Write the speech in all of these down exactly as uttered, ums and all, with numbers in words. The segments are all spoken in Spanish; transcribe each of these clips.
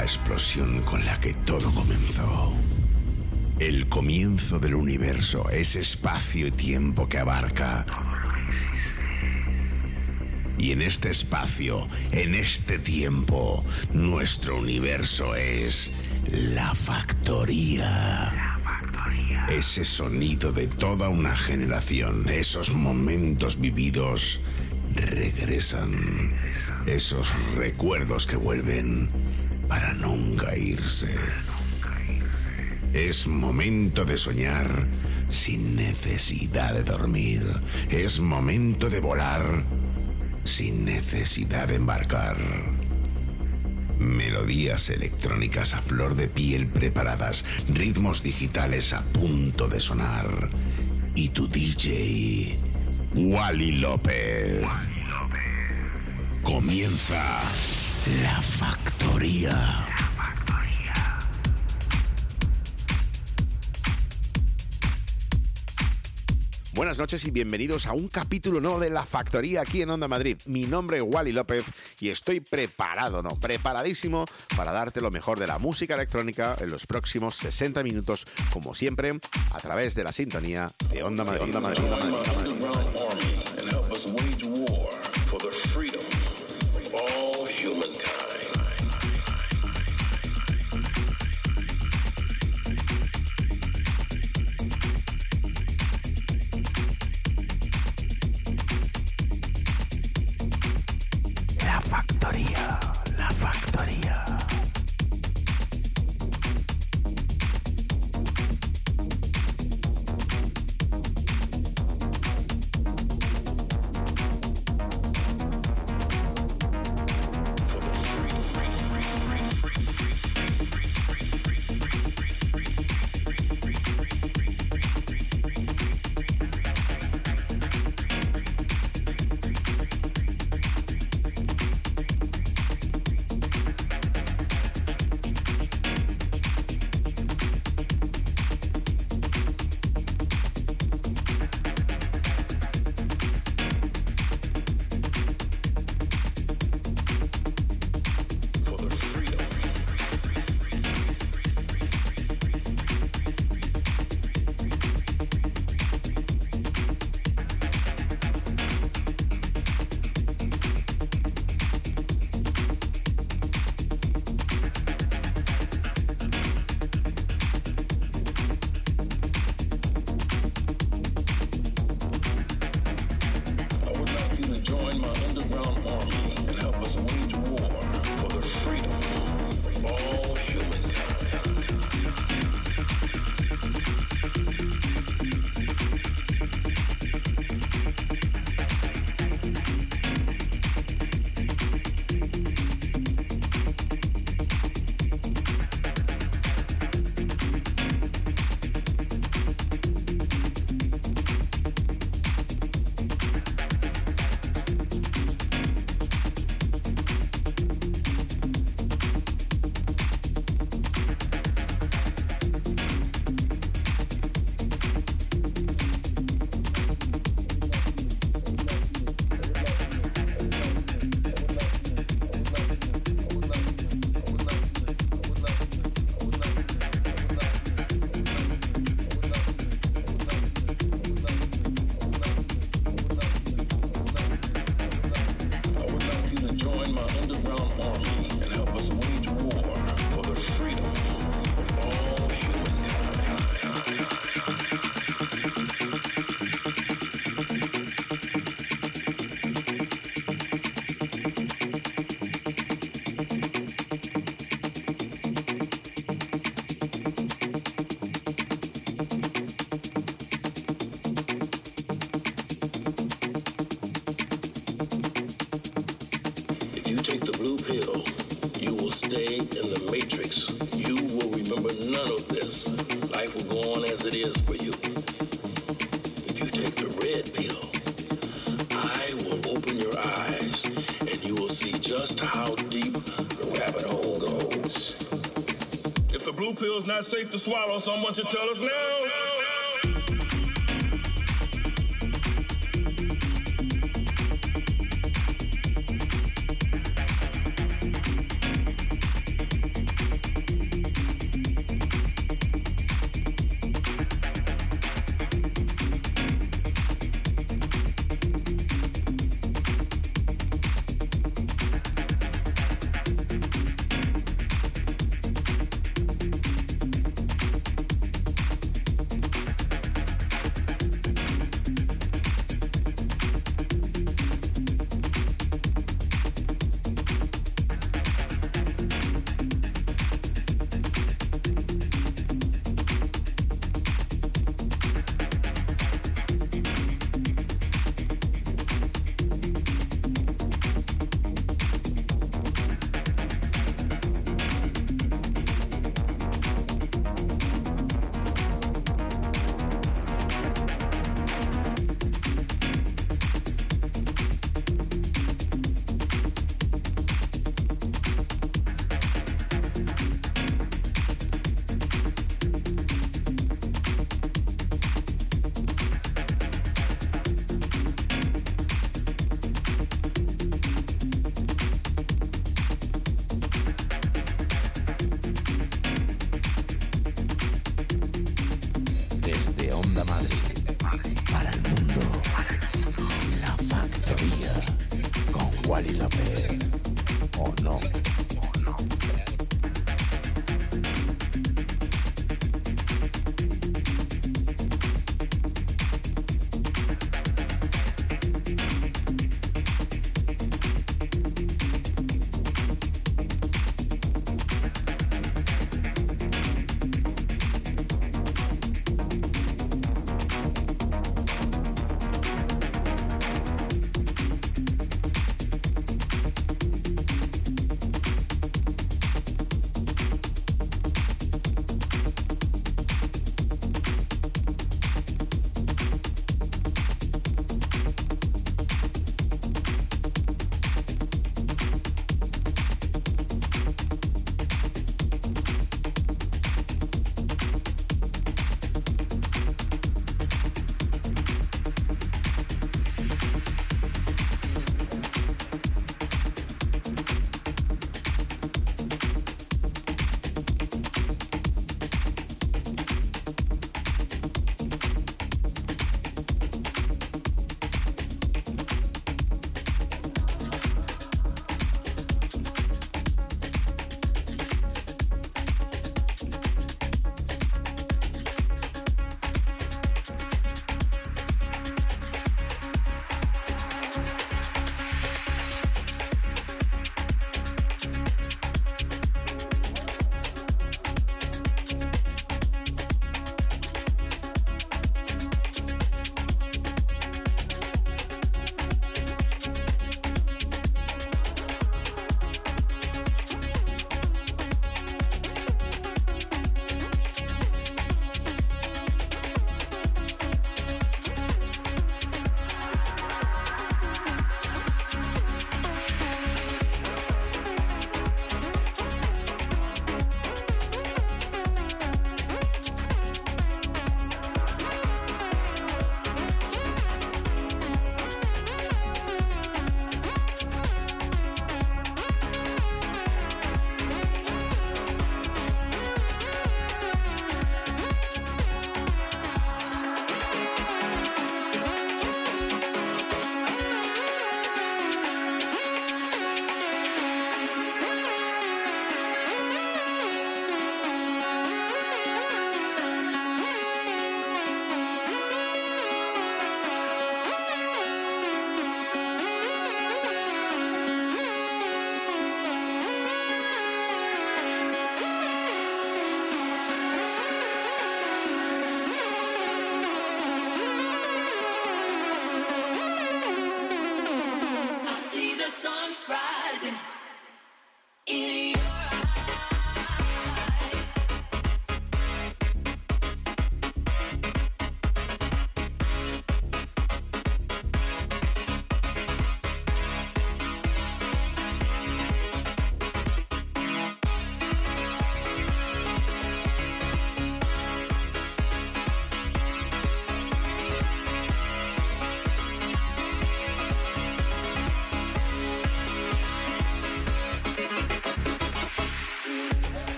la explosión con la que todo comenzó. El comienzo del universo, ese espacio y tiempo que abarca. Y en este espacio, en este tiempo, nuestro universo es la factoría. Ese sonido de toda una generación, esos momentos vividos regresan. Esos recuerdos que vuelven para nunca irse. Es momento de soñar sin necesidad de dormir. Es momento de volar sin necesidad de embarcar. Melodías electrónicas a flor de piel preparadas, ritmos digitales a punto de sonar. Y tu D J, Wally López. Wally López. Comienza La Factoría. Buenas noches y bienvenidos a un capítulo nuevo de La Factoría aquí en Onda Madrid. Mi nombre es Wally López y estoy preparado, no, preparadísimo para darte lo mejor de la música electrónica en los próximos sesenta minutos, como siempre, a través de la sintonía de Onda Madrid. Onda Madrid, Onda Madrid, Onda Madrid, Onda Madrid. Not safe to swallow, someone should tell us now. Wally López. ¿O no?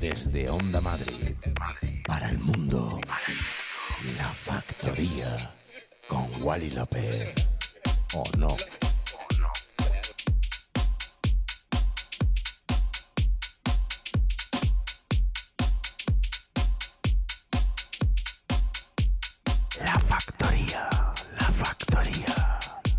Desde Onda Madrid, para el mundo, La Factoría, con Wally López, ¿o no? La Factoría, La Factoría.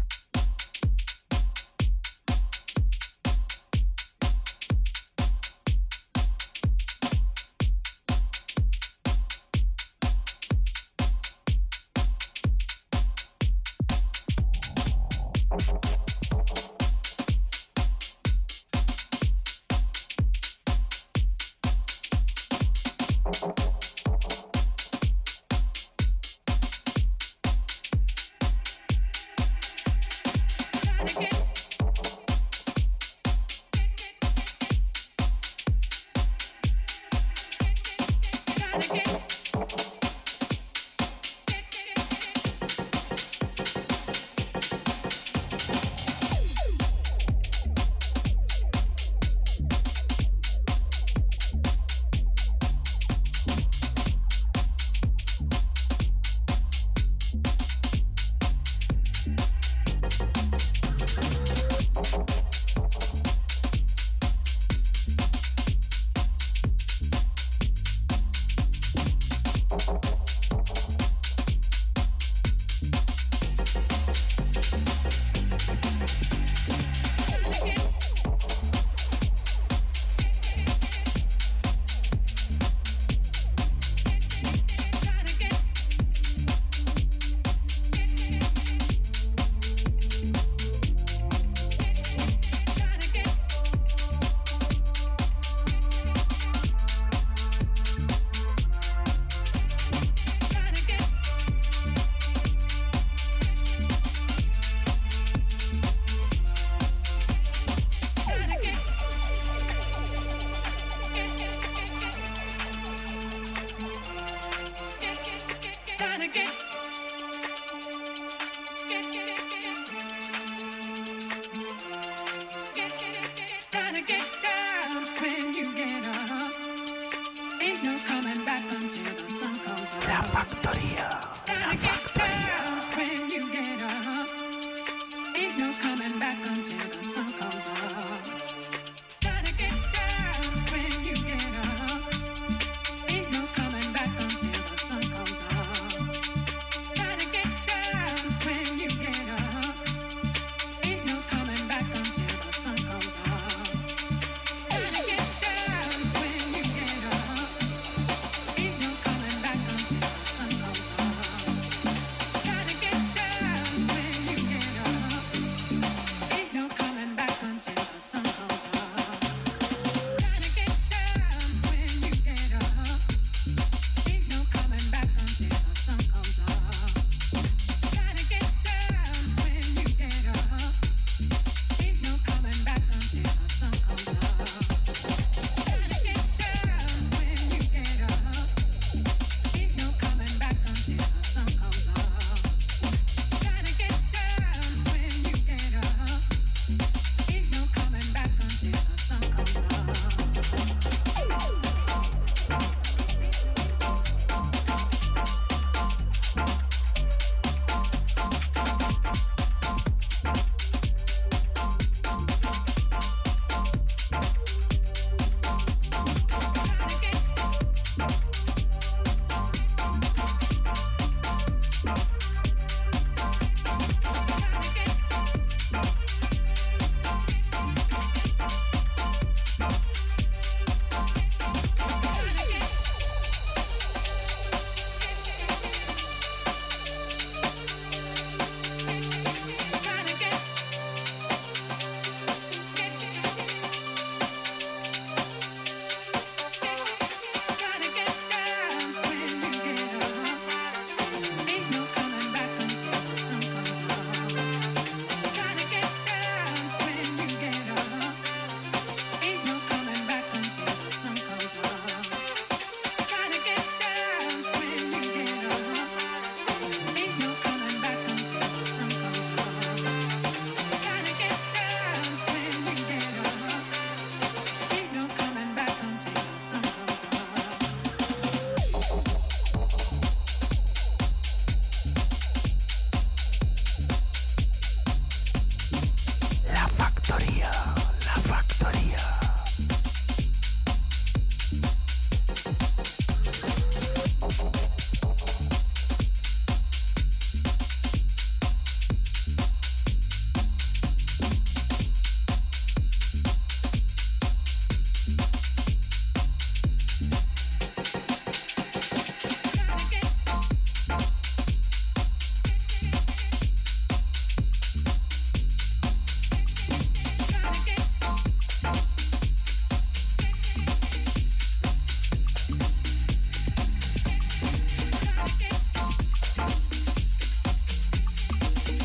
La Factoría, La Factoría. Ain't no coming back until the sun comes up.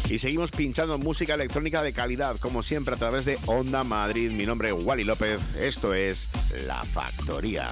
Y seguimos pinchando música electrónica de calidad, como siempre, a través de Onda Madrid. Mi nombre es Wally López. Esto es La Factoría.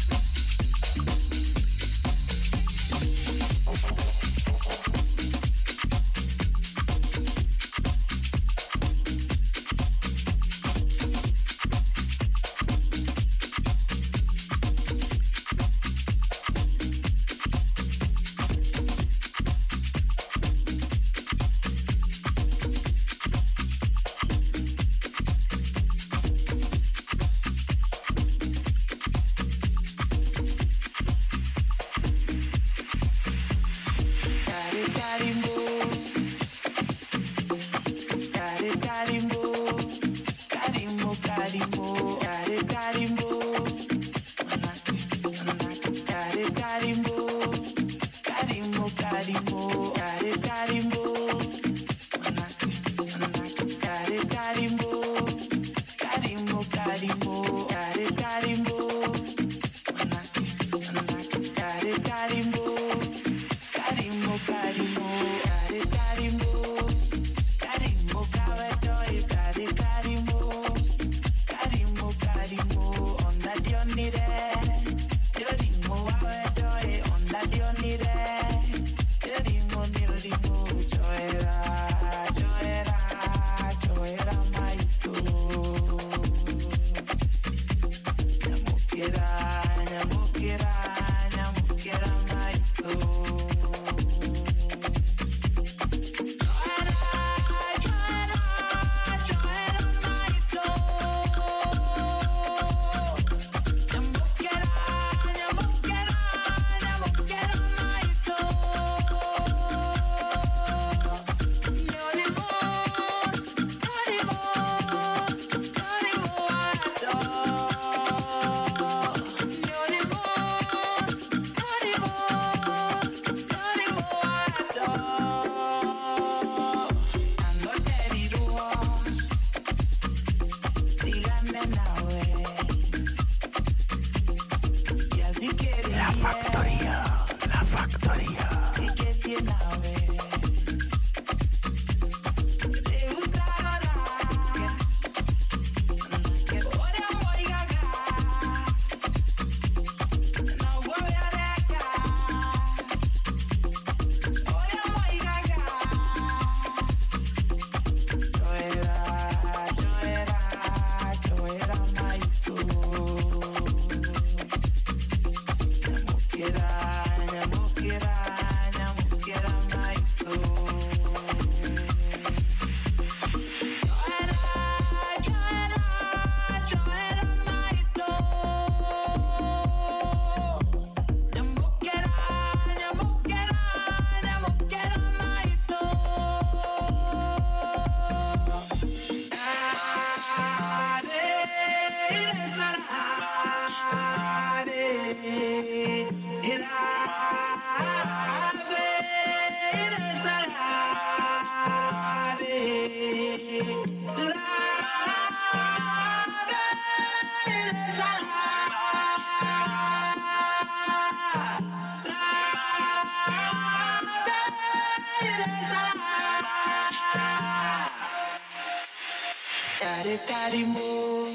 Karimu,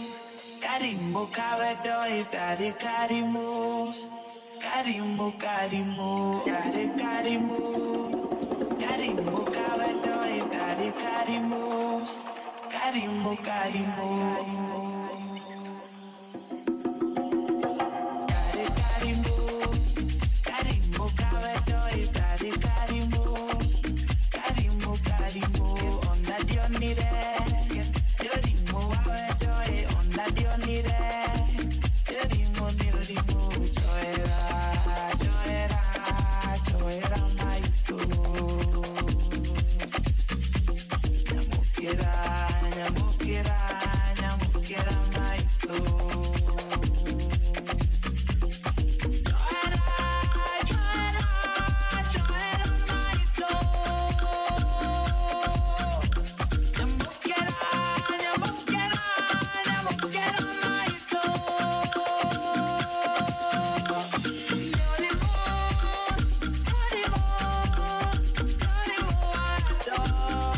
Karimu kawadoi, Dari Karimu, Karimu Karimu, Dari Karimu, Karimu kawadoi, Dari Karimu, Karimu Karimu. Oh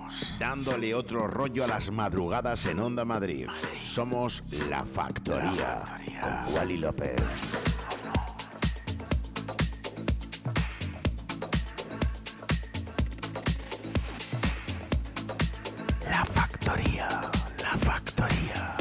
dándole otro rollo a las madrugadas en Onda Madrid. Somos La Factoría, con Wally López. La Factoría, La Factoría.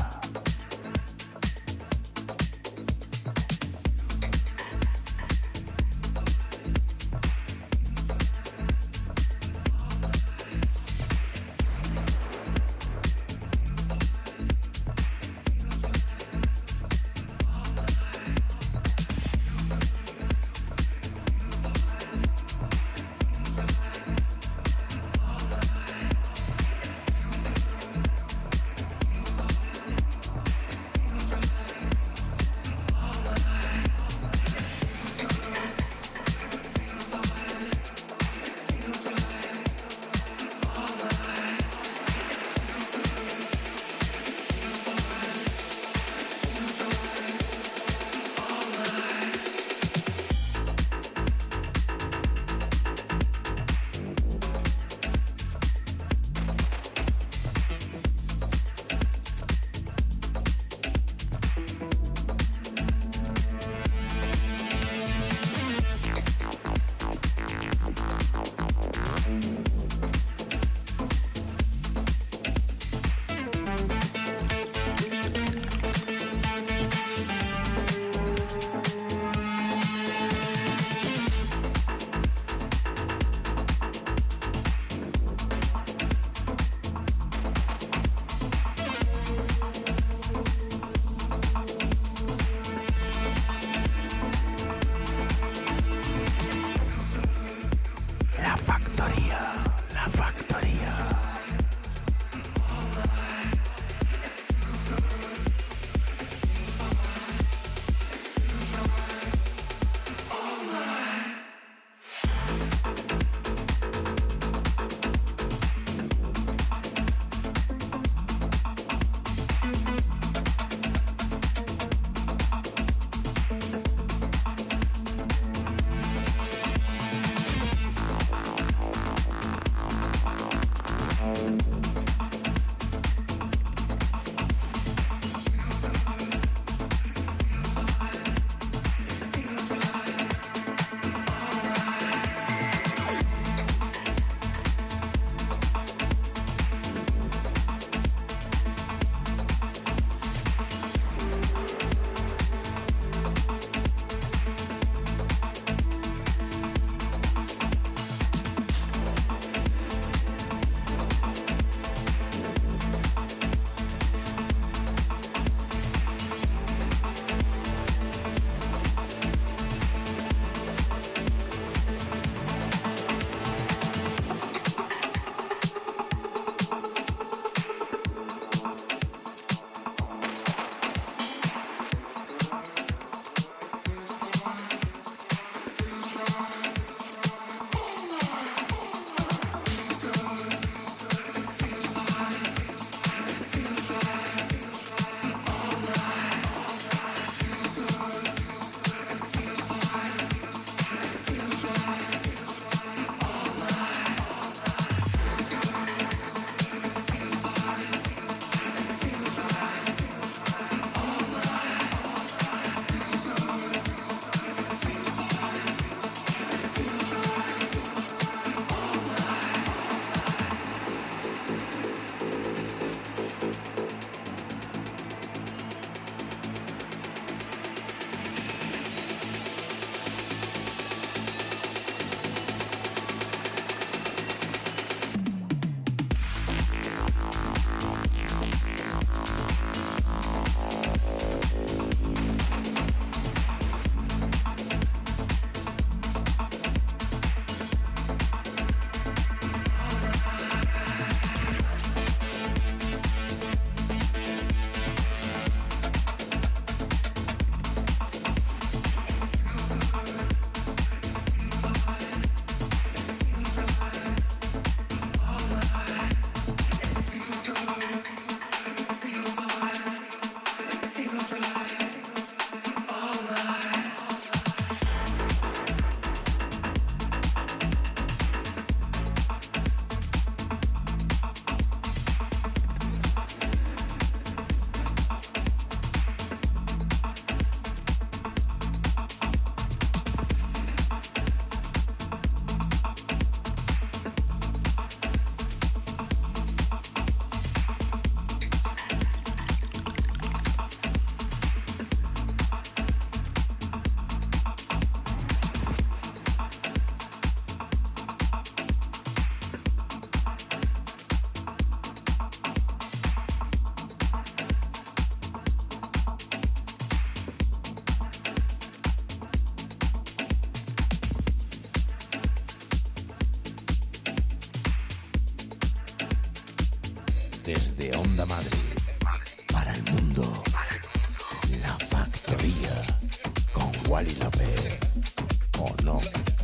Desde Onda Madrid, para el mundo, La Factoría, con Wally López, ¿o no?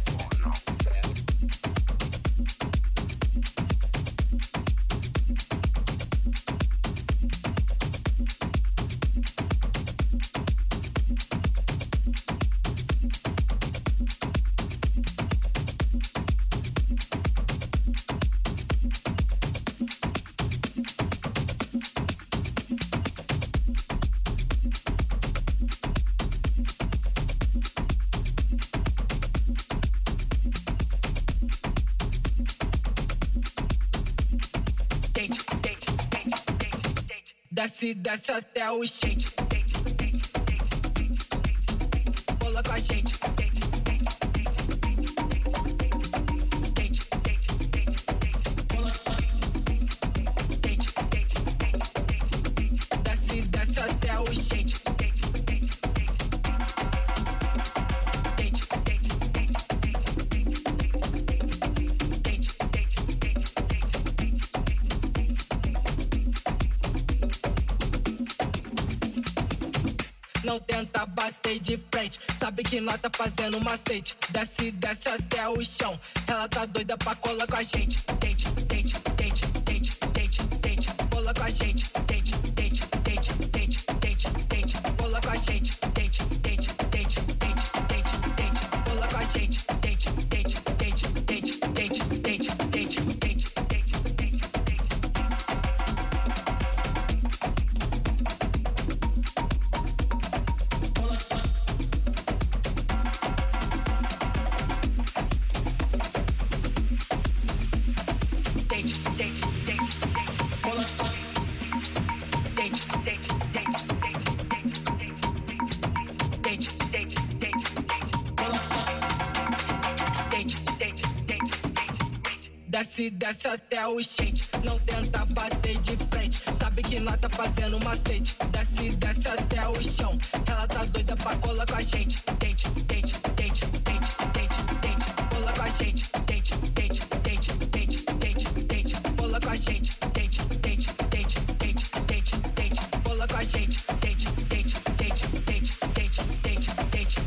Desce, desce até o shade. Bola com a gente. Desce, desce até o shade. Não tenta bater de frente, sabe que nós tá fazendo macete. Desce, desce até o chão, ela tá doida pra colar com a gente. Tente, tente, tente, tente, tente, tente, cola com a gente. Tente, tente, tente, tente, tente, tente, cola com a gente. Tente, tente, tente, tente, tente, tente, cola com a gente. Tente, tente, tente, tente, tente, tente, tente, tente. Desce, desce até o shade. Não tenta bater de frente, sabe que nós tá fazendo macete. Desce, desce até o chão, ela tá doida pra colar com a gente. Tente, tente, tente, tente, tente, tente, cola com a gente. Tente, tente, tente, tente, tente, tente, cola com a gente. Tente, tente, tente, tente, tente, tente, cola com a gente. Tente, tente, tente, tente, tente, tente, tente.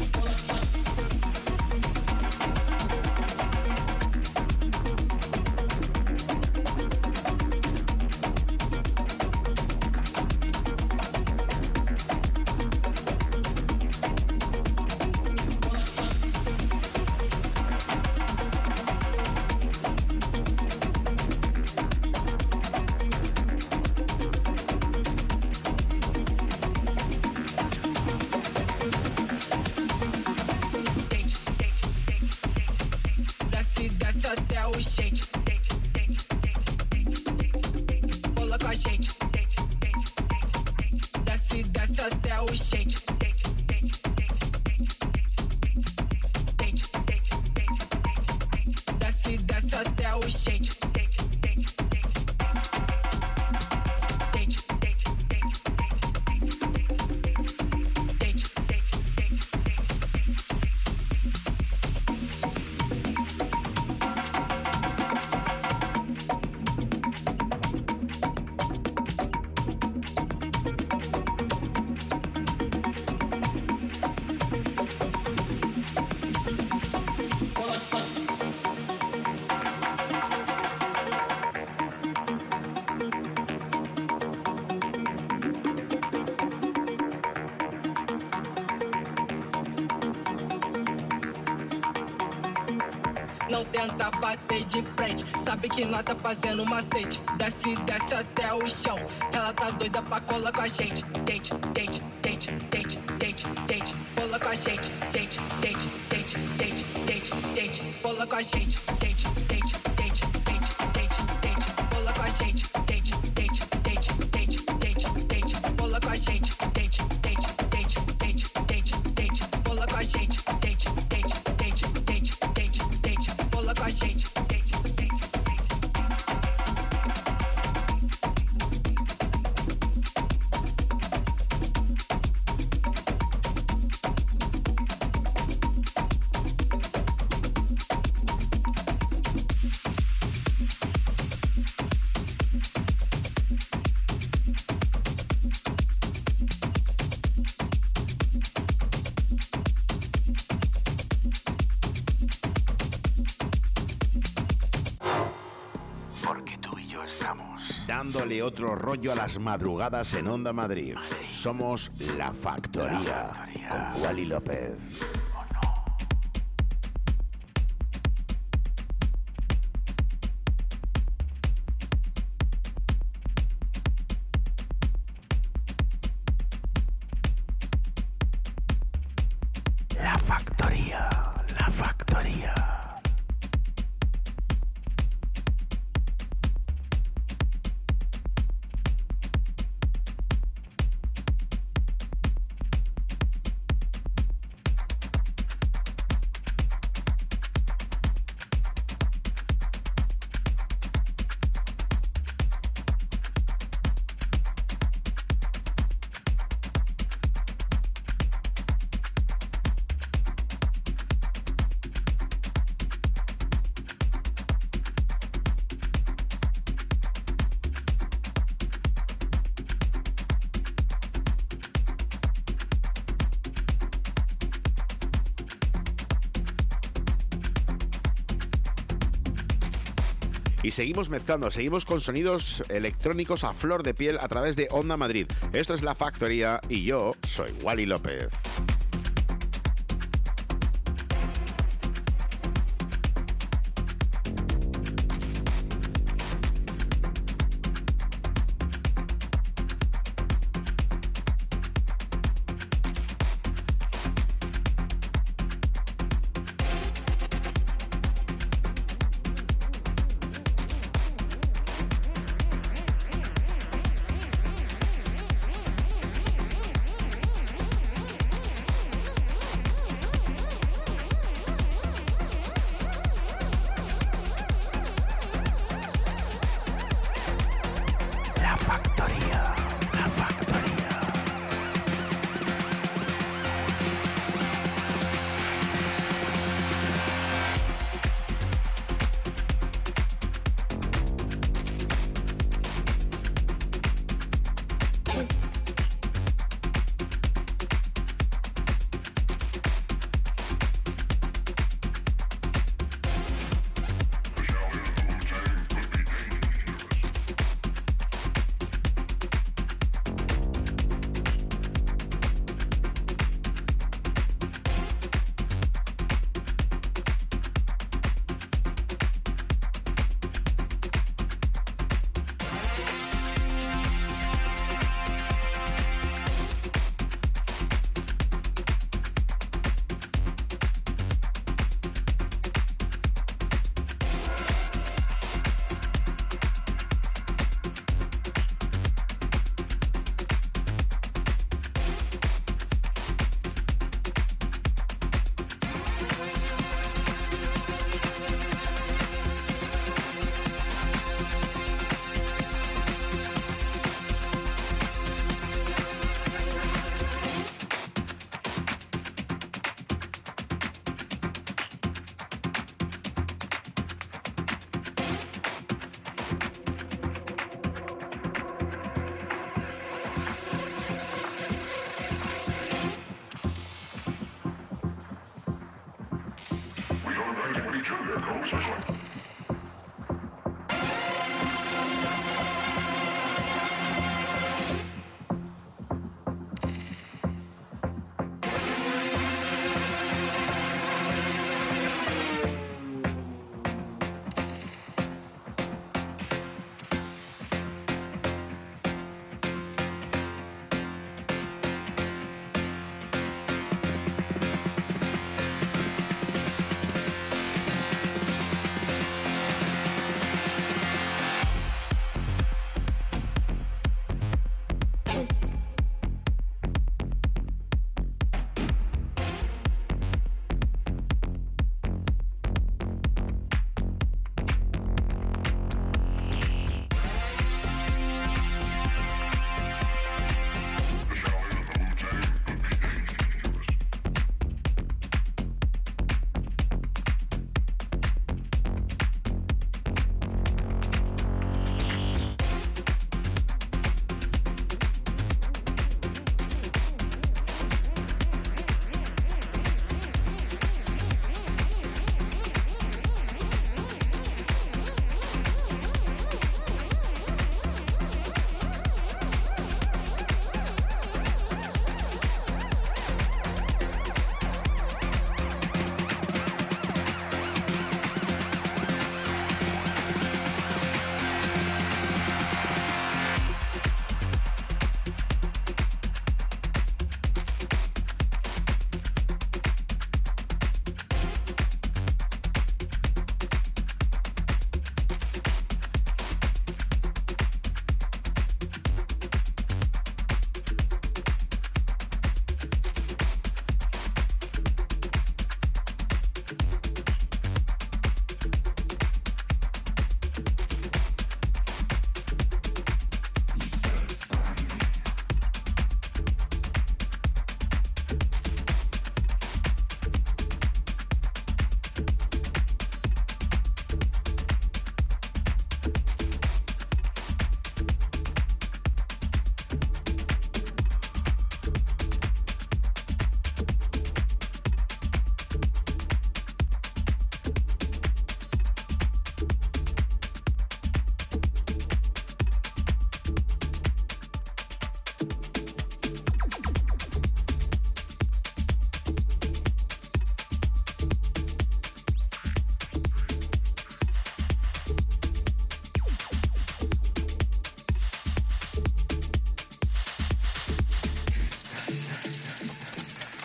Até o shade. Cola com a gente. Desce, desce até o shade. Desce, desce até o shade. Não tenta bater de frente, sabe que nós tá fazendo macete. Desce, desce até o chão, ela tá doida pra colar com a gente. Tente, tente, tente, tente, tente, tente, cola com a gente. Tente, tente, tente, tente, tente, tente, cola com a gente. Tente, tente, tente, tente, tente, tente, cola com a gente. Tente, tente, tente, tente, tente, tente, cola com a gente. Tente, tente, tente, tente, tente, tente, cola com a gente. Tente, tente, tente, tente, tente, tente, cola com a gente. dándole otro rollo a las madrugadas en Onda Madrid. Somos La Factoría, La Factoría. Con Wally López. La Factoría, La Factoría. Y seguimos mezclando, seguimos con sonidos electrónicos a flor de piel a través de Onda Madrid. Esto es La Factoría y yo soy Wally López.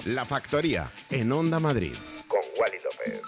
La Factoría, en Onda Madrid, con Wally López.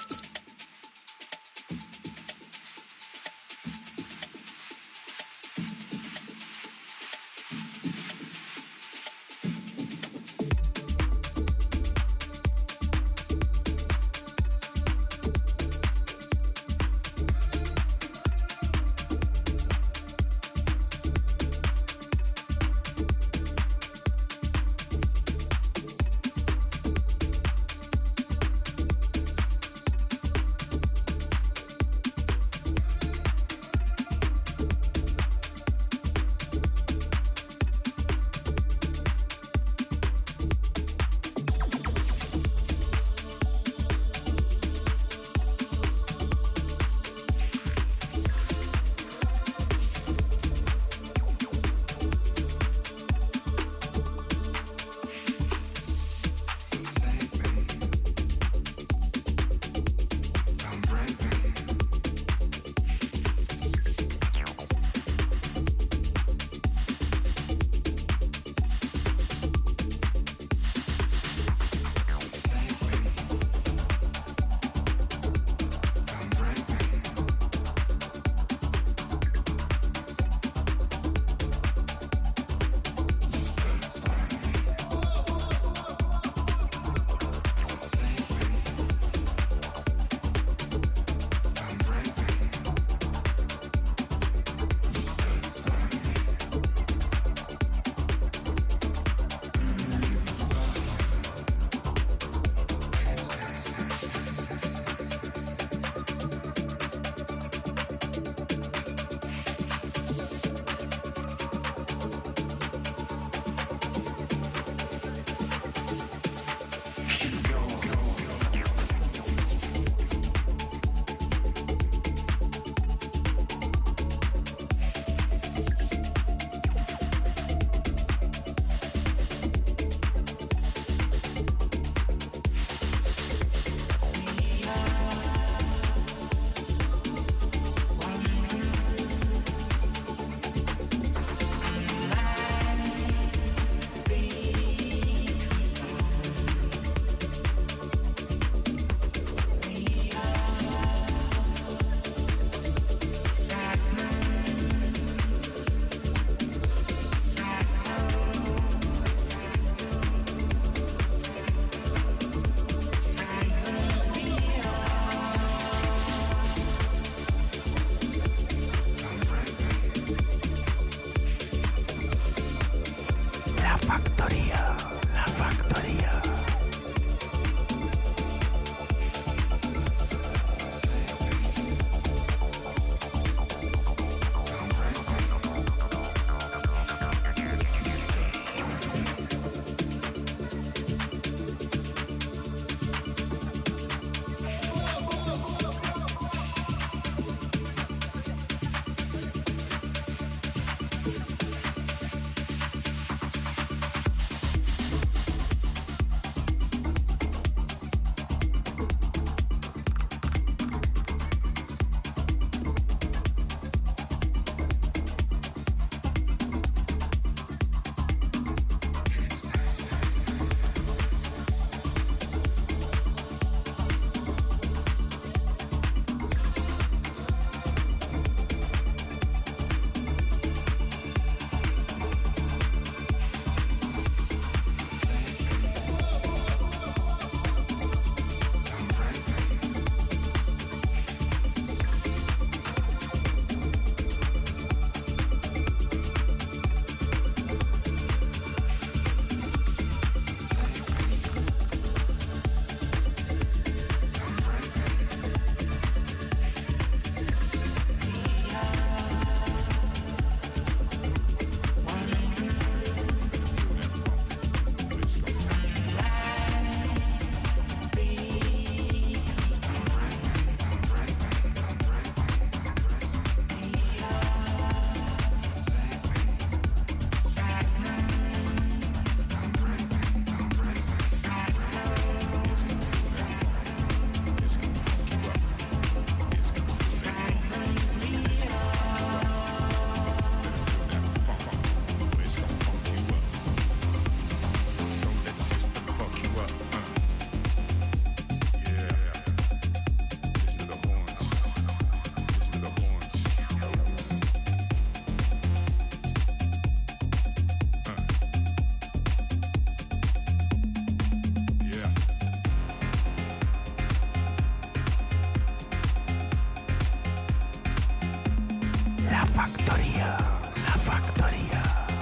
factoría, la factoría.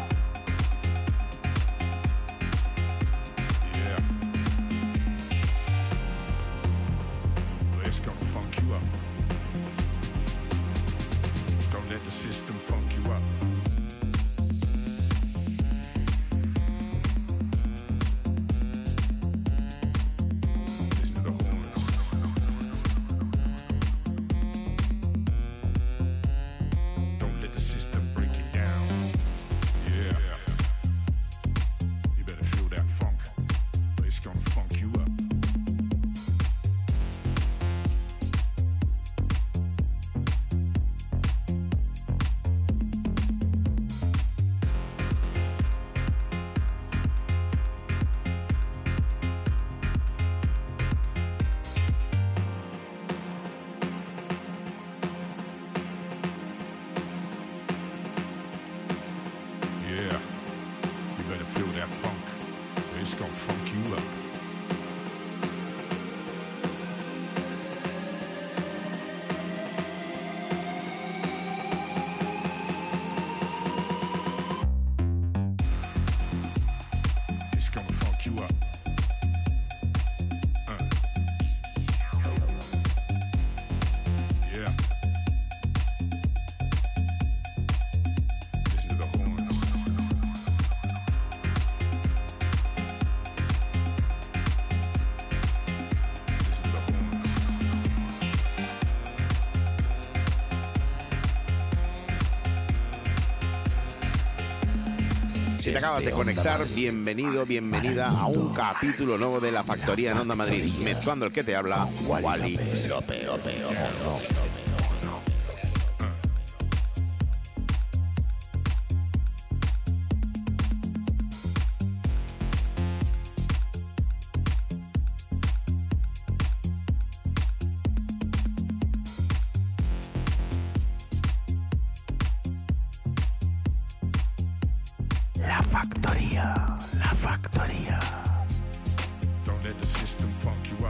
Yeah. Well, it's gonna funk you up. Don't let the system funk you up. Si te acabas de conectar, bienvenido, bienvenida a un capítulo nuevo de La Factoría en Onda Madrid. Mezclando el que te habla, Wally López. La factoría, la factoría. Don't let the system funk you up.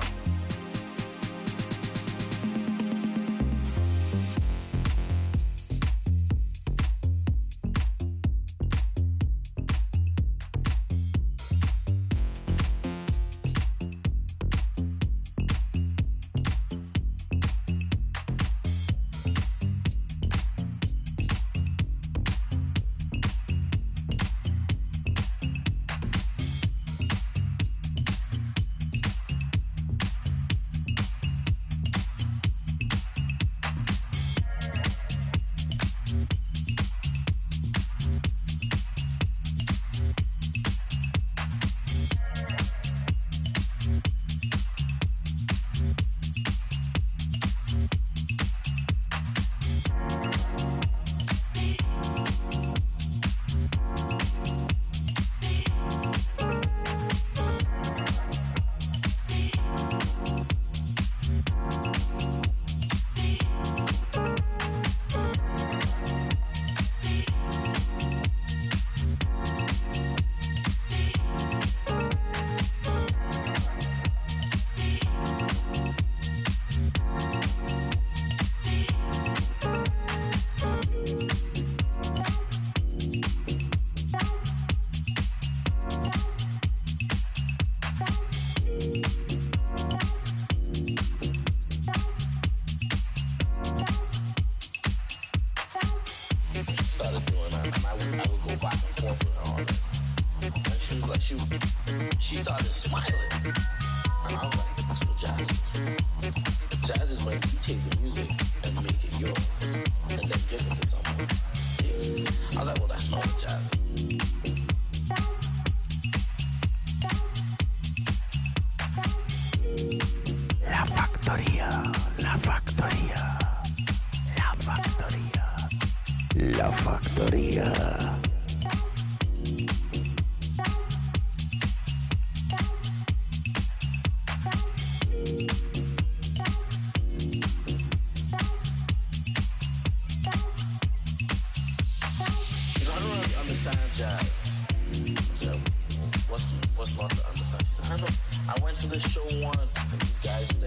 La factoría.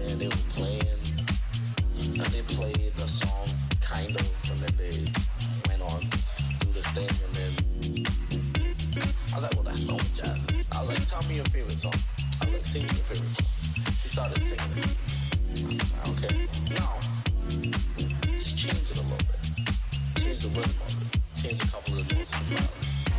Kind of, and then they went went on to do this thing, and then I was like, well, that's normal jazz. I was like, tell me your favorite song. I was like, sing your favorite song. She started singing it. Okay, now, just change it a little bit. Change the rhythm of it. Change a couple of the notes of the melody.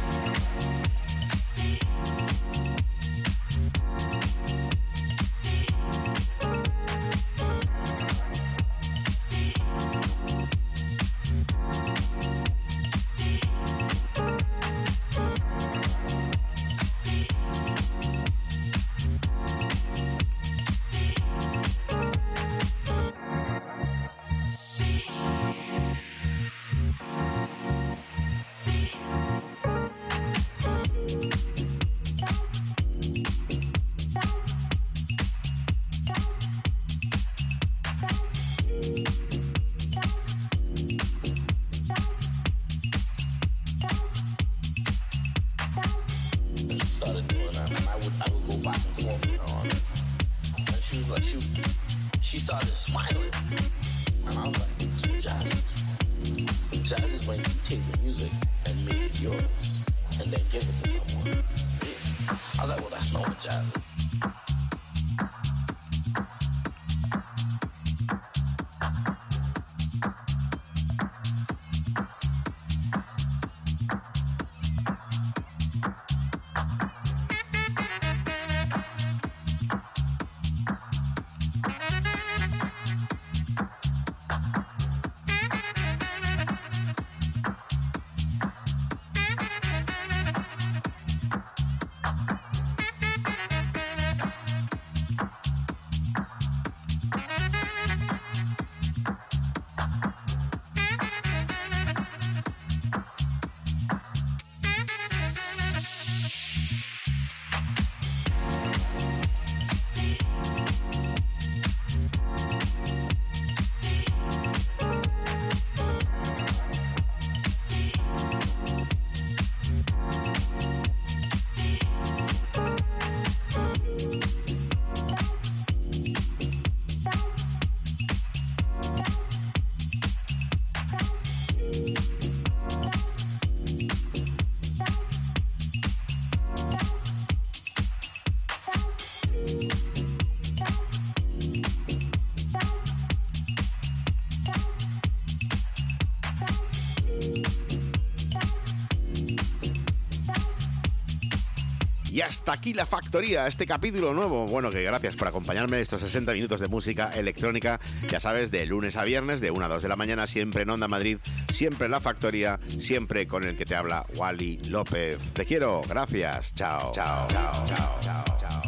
Y hasta aquí la factoría, este capítulo nuevo. Bueno, que gracias por acompañarme en estos sesenta minutos de música electrónica. Ya sabes, de lunes a viernes, de una a dos de la mañana, siempre en Onda Madrid, siempre en la factoría, siempre con el que te habla Wally López. Te quiero, gracias, chao, chao, chao, chao, chao, chao.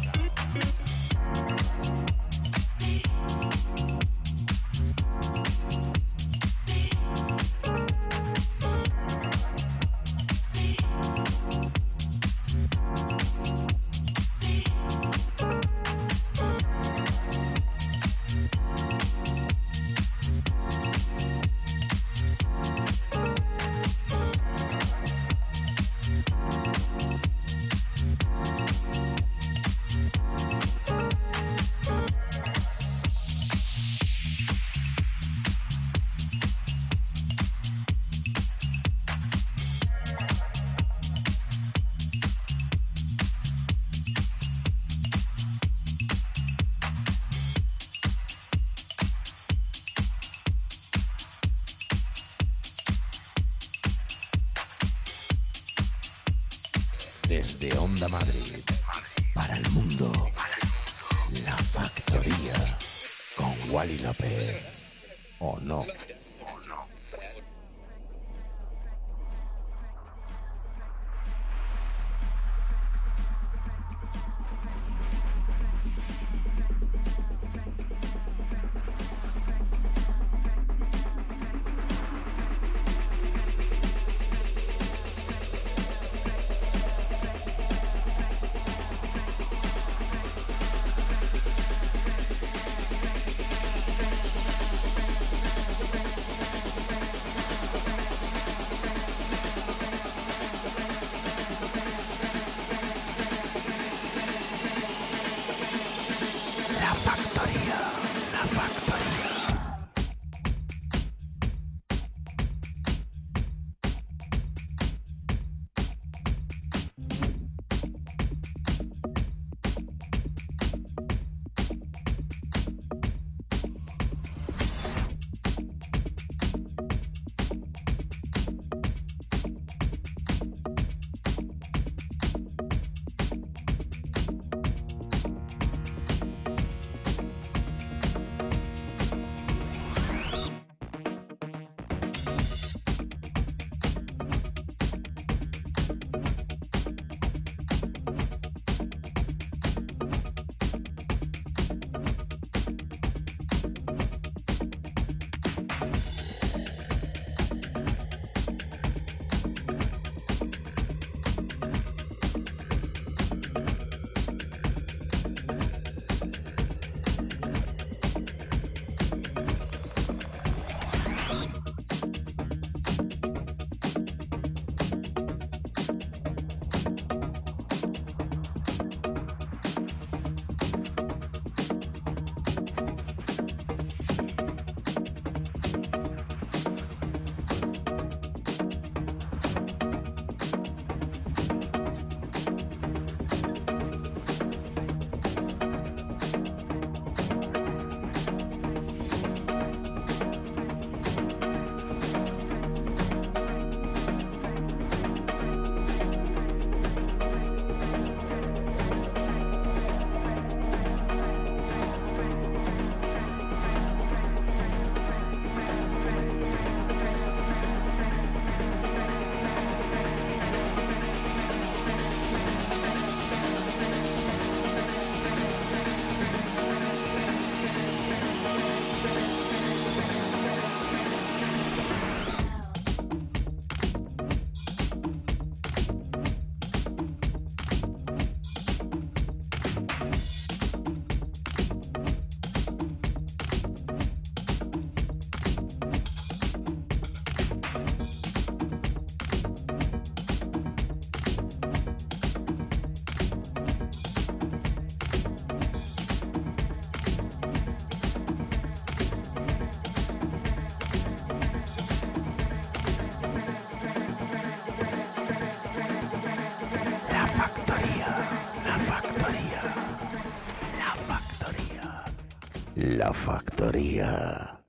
Desde Onda Madrid, para el mundo, La Factoría, con Wally López, ¿o no? La Factoría.